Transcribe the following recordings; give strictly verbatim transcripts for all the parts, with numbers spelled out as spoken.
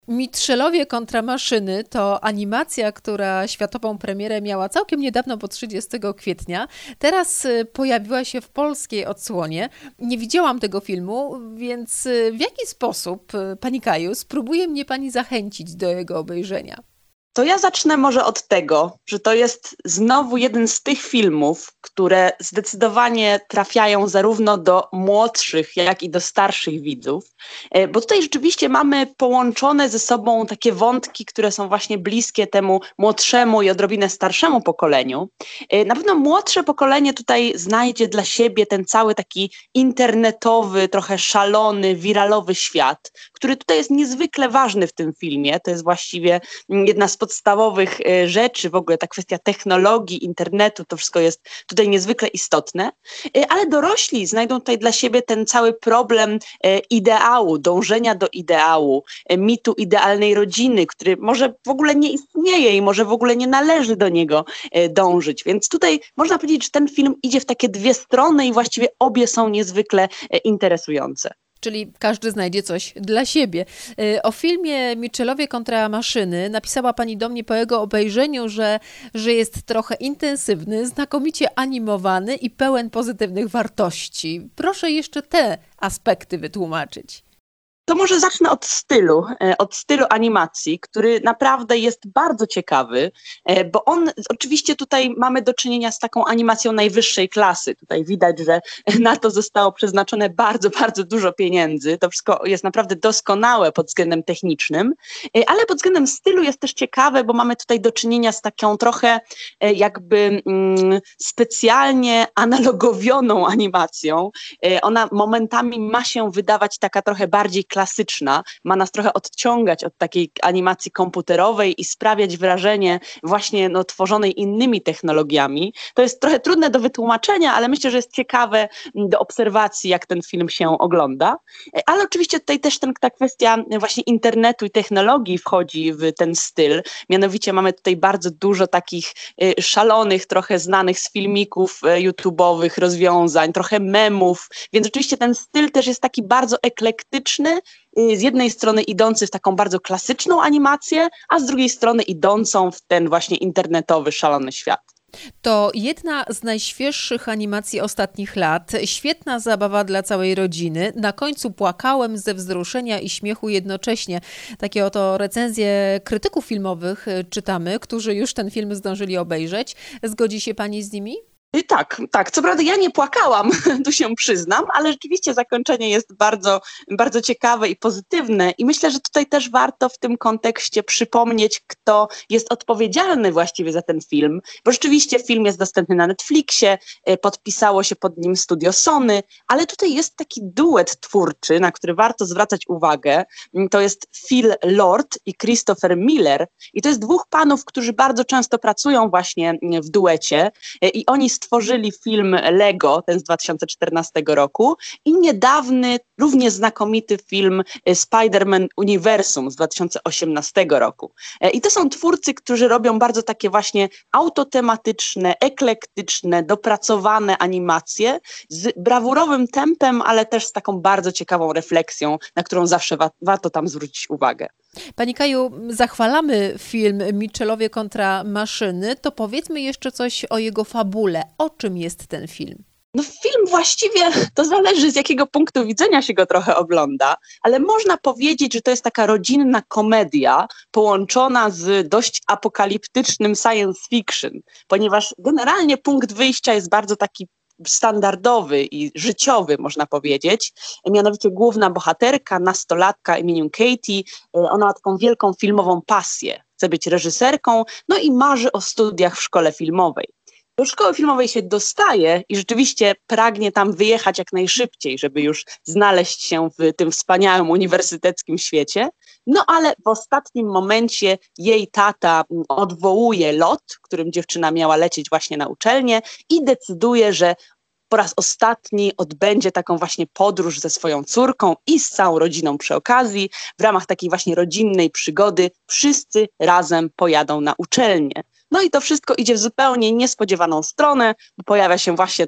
Mitrzelowie kontra maszyny to animacja, która światową premierę miała całkiem niedawno, bo trzydziestego kwietnia. Teraz pojawiła się w polskiej odsłonie. Nie widziałam tego filmu, więc w jaki sposób, pani Kaju, spróbuje mnie pani zachęcić do jego obejrzenia? To ja zacznę może od tego, że to jest znowu jeden z tych filmów, które zdecydowanie trafiają zarówno do młodszych, jak i do starszych widzów, bo tutaj rzeczywiście mamy połączone ze sobą takie wątki, które są właśnie bliskie temu młodszemu i odrobinę starszemu pokoleniu. Na pewno młodsze pokolenie tutaj znajdzie dla siebie ten cały taki internetowy, trochę szalony, wiralowy świat, który tutaj jest niezwykle ważny w tym filmie. To jest właściwie jedna z podstawowych rzeczy, w ogóle ta kwestia technologii, internetu, to wszystko jest tutaj niezwykle istotne, ale dorośli znajdą tutaj dla siebie ten cały problem ideału, dążenia do ideału, mitu idealnej rodziny, który może w ogóle nie istnieje i może w ogóle nie należy do niego dążyć. Więc tutaj można powiedzieć, że ten film idzie w takie dwie strony i właściwie obie są niezwykle interesujące. Czyli każdy znajdzie coś dla siebie. O filmie Mitrzelowie kontra maszyny napisała pani do mnie po jego obejrzeniu, że, że jest trochę intensywny, znakomicie animowany i pełen pozytywnych wartości. Proszę jeszcze te aspekty wytłumaczyć. To może zacznę od stylu, od stylu animacji, który naprawdę jest bardzo ciekawy, bo on, oczywiście tutaj mamy do czynienia z taką animacją najwyższej klasy. Tutaj widać, że na to zostało przeznaczone bardzo, bardzo dużo pieniędzy. To wszystko jest naprawdę doskonałe pod względem technicznym, ale pod względem stylu jest też ciekawe, bo mamy tutaj do czynienia z taką trochę jakby mm, specjalnie analogowioną animacją. Ona momentami ma się wydawać taka trochę bardziej klasyczna, ma nas trochę odciągać od takiej animacji komputerowej i sprawiać wrażenie właśnie no, tworzonej innymi technologiami. To jest trochę trudne do wytłumaczenia, ale myślę, że jest ciekawe do obserwacji, jak ten film się ogląda. Ale oczywiście tutaj też ten, ta kwestia właśnie internetu i technologii wchodzi w ten styl. Mianowicie mamy tutaj bardzo dużo takich szalonych, trochę znanych z filmików YouTube'owych rozwiązań, trochę memów, więc oczywiście ten styl też jest taki bardzo eklektyczny, z jednej strony idący w taką bardzo klasyczną animację, a z drugiej strony idącą w ten właśnie internetowy, szalony świat. To jedna z najświeższych animacji ostatnich lat. Świetna zabawa dla całej rodziny. Na końcu płakałem ze wzruszenia i śmiechu jednocześnie. Takie oto recenzje krytyków filmowych czytamy, którzy już ten film zdążyli obejrzeć. Zgodzi się pani z nimi? I tak, tak. Co prawda ja nie płakałam, tu się przyznam, ale rzeczywiście zakończenie jest bardzo, bardzo ciekawe i pozytywne i myślę, że tutaj też warto w tym kontekście przypomnieć, kto jest odpowiedzialny właściwie za ten film, bo rzeczywiście film jest dostępny na Netflixie, podpisało się pod nim studio Sony, ale tutaj jest taki duet twórczy, na który warto zwracać uwagę. To jest Phil Lord i Christopher Miller i to jest dwóch panów, którzy bardzo często pracują właśnie w duecie i oni stworzyli film Lego, ten z dwa tysiące czternastego roku i niedawny, równie znakomity film Spider-Man Uniwersum z dwa tysiące osiemnastego roku. I to są twórcy, którzy robią bardzo takie właśnie autotematyczne, eklektyczne, dopracowane animacje z brawurowym tempem, ale też z taką bardzo ciekawą refleksją, na którą zawsze wa- warto tam zwrócić uwagę. Pani Kaju, zachwalamy film Mitrzelowie kontra maszyny, to powiedzmy jeszcze coś o jego fabule. O czym jest ten film? No film właściwie, to zależy z jakiego punktu widzenia się go trochę ogląda, ale można powiedzieć, że to jest taka rodzinna komedia połączona z dość apokaliptycznym science fiction, ponieważ generalnie punkt wyjścia jest bardzo taki standardowy i życiowy, można powiedzieć. Mianowicie główna bohaterka, nastolatka imieniem Katie, ona ma taką wielką filmową pasję. Chce być reżyserką, no i marzy o studiach w szkole filmowej. Do szkoły filmowej się dostaje i rzeczywiście pragnie tam wyjechać jak najszybciej, żeby już znaleźć się w tym wspaniałym uniwersyteckim świecie. No ale w ostatnim momencie jej tata odwołuje lot, którym dziewczyna miała lecieć właśnie na uczelnię i decyduje, że po raz ostatni odbędzie taką właśnie podróż ze swoją córką i z całą rodziną przy okazji. W ramach takiej właśnie rodzinnej przygody wszyscy razem pojadą na uczelnię. No i to wszystko idzie w zupełnie niespodziewaną stronę, bo pojawia się właśnie ten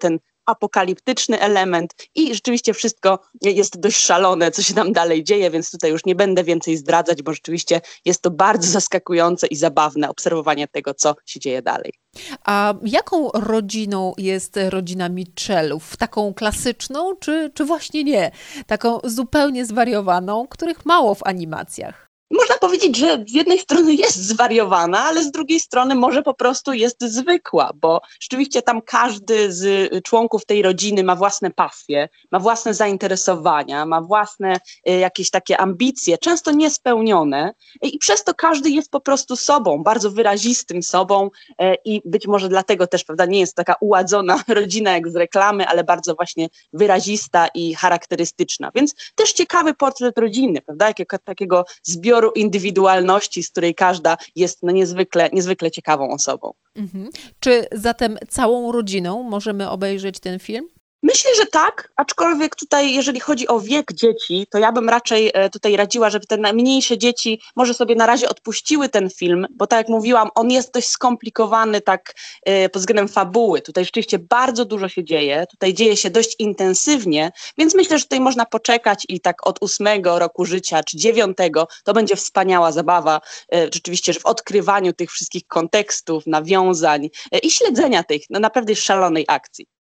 apokaliptyczny element i rzeczywiście wszystko jest dość szalone, co się tam dalej dzieje, więc tutaj już nie będę więcej zdradzać, bo rzeczywiście jest to bardzo zaskakujące i zabawne obserwowanie tego, co się dzieje dalej. A jaką rodziną jest rodzina Mitchellów? Taką klasyczną, czy, czy właśnie nie? Taką zupełnie zwariowaną, których mało w animacjach. Można powiedzieć, że z jednej strony jest zwariowana, ale z drugiej strony może po prostu jest zwykła, bo rzeczywiście tam każdy z członków tej rodziny ma własne pasje, ma własne zainteresowania, ma własne y, jakieś takie ambicje, często niespełnione i przez to każdy jest po prostu sobą, bardzo wyrazistym sobą y, i być może dlatego też, prawda, nie jest taka uładzona rodzina jak z reklamy, ale bardzo właśnie wyrazista i charakterystyczna, więc też ciekawy portret rodziny, prawda, jakiego takiego zbioru indywidualności, z której każda jest no niezwykle, niezwykle ciekawą osobą. Mhm. Czy zatem całą rodziną możemy obejrzeć ten film? Myślę, że tak, aczkolwiek tutaj, jeżeli chodzi o wiek dzieci, to ja bym raczej tutaj radziła, żeby te najmniejsze dzieci może sobie na razie odpuściły ten film, bo tak jak mówiłam, on jest dość skomplikowany tak pod względem fabuły. Tutaj rzeczywiście bardzo dużo się dzieje, tutaj dzieje się dość intensywnie, więc myślę, że tutaj można poczekać i tak od ósmego roku życia czy dziewiątego to będzie wspaniała zabawa, rzeczywiście, że w odkrywaniu tych wszystkich kontekstów, nawiązań i śledzenia tej no naprawdę szalonej akcji.